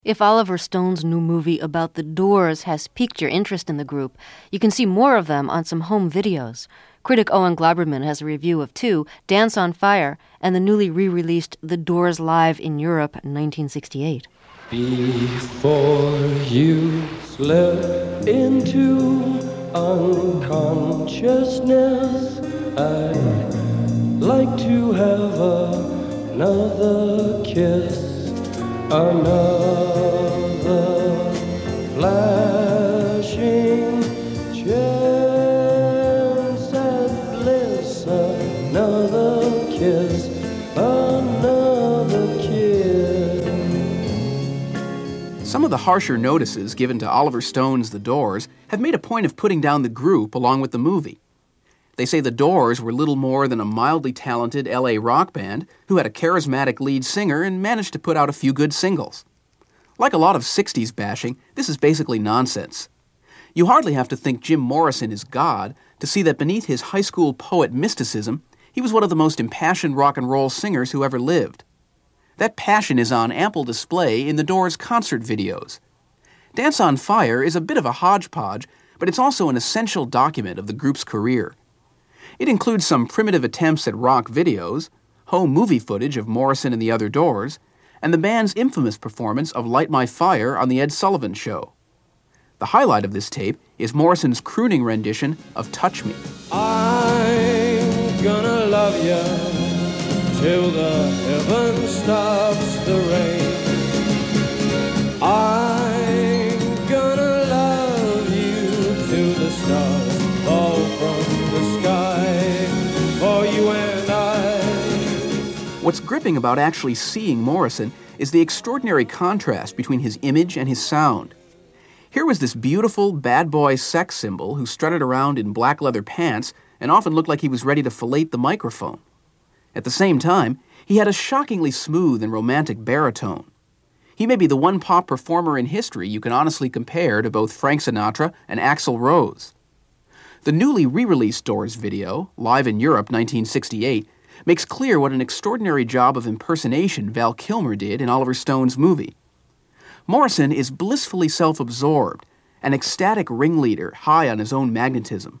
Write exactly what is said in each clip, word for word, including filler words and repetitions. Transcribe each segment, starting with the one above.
If Oliver Stone's new movie about the Doors has piqued your interest in the group, you can see more of them on some home videos. Critic Owen Gleiberman has a review of two, Dance on Fire, and the newly re-released The Doors Live in Europe, nineteen sixty-eight. Before you slip into unconsciousness, I'd like to have another kiss. Another flashing chance at bliss, another kiss, another kiss. Some of the harsher notices given to Oliver Stone's The Doors have made a point of putting down the group along with the movie. They say the Doors were little more than a mildly talented L A rock band who had a charismatic lead singer and managed to put out a few good singles. Like a lot of sixties bashing, this is basically nonsense. You hardly have to think Jim Morrison is God to see that beneath his high school poet mysticism, he was one of the most impassioned rock and roll singers who ever lived. That passion is on ample display in the Doors' concert videos. Dance on Fire is a bit of a hodgepodge, but it's also an essential document of the group's career. It includes some primitive attempts at rock videos, home movie footage of Morrison and the other Doors, and the band's infamous performance of Light My Fire on The Ed Sullivan Show. The highlight of this tape is Morrison's crooning rendition of Touch Me. I'm gonna love you till the heaven stops the rain. I'm gonna love you till the stars fall from the sky for you and I. What's gripping about actually seeing Morrison is the extraordinary contrast between his image and his sound. Here was this beautiful bad boy sex symbol who strutted around in black leather pants and often looked like he was ready to fillet the microphone. At the same time, he had a shockingly smooth and romantic baritone. He may be the one pop performer in history you can honestly compare to both Frank Sinatra and Axl Rose. The newly re-released Doors video, Live in Europe nineteen sixty-eight, makes clear what an extraordinary job of impersonation Val Kilmer did in Oliver Stone's movie. Morrison is blissfully self-absorbed, an ecstatic ringleader high on his own magnetism.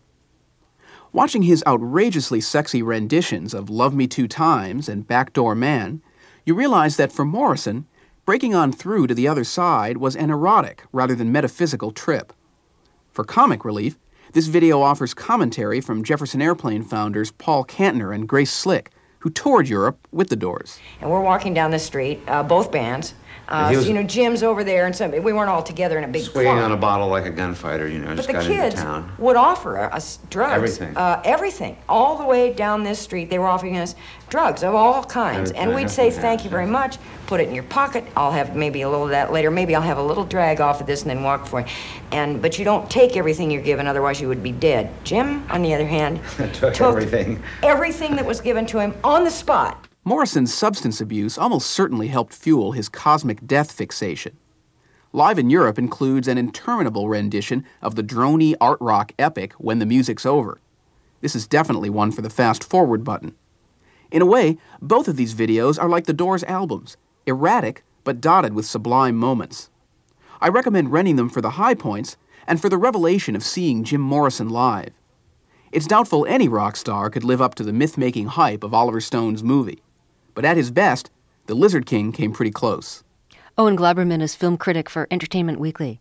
Watching his outrageously sexy renditions of Love Me Two Times and Backdoor Man, you realize that for Morrison, breaking on through to the other side was an erotic rather than metaphysical trip. For comic relief, this video offers commentary from Jefferson Airplane founders Paul Kantner and Grace Slick, who toured Europe with the Doors. And we're walking down the street, uh, both bands. Uh, was, you know, Jim's over there, and some, we weren't all together in a big swinging club. on a bottle like a gunfighter, you know, but just the got kids into town. would offer us drugs. Everything. Uh, everything. All the way down this street, they were offering us drugs of all kinds. Everything, and we'd say, everything, thank you very much, put it in your pocket, I'll have maybe a little of that later, maybe I'll have a little drag off of this and then walk for it. And, but you don't take everything you're given, otherwise you would be dead. Jim, on the other hand, took, took everything. everything that was given to him on the spot. Morrison's substance abuse almost certainly helped fuel his cosmic death fixation. Live in Europe includes an interminable rendition of the droney art rock epic When the Music's Over. This is definitely one for the fast-forward button. In a way, both of these videos are like the Doors albums, erratic but dotted with sublime moments. I recommend renting them for the high points and for the revelation of seeing Jim Morrison live. It's doubtful any rock star could live up to the myth-making hype of Oliver Stone's movie. But at his best, the Lizard King came pretty close. Owen Gleiberman is film critic for Entertainment Weekly.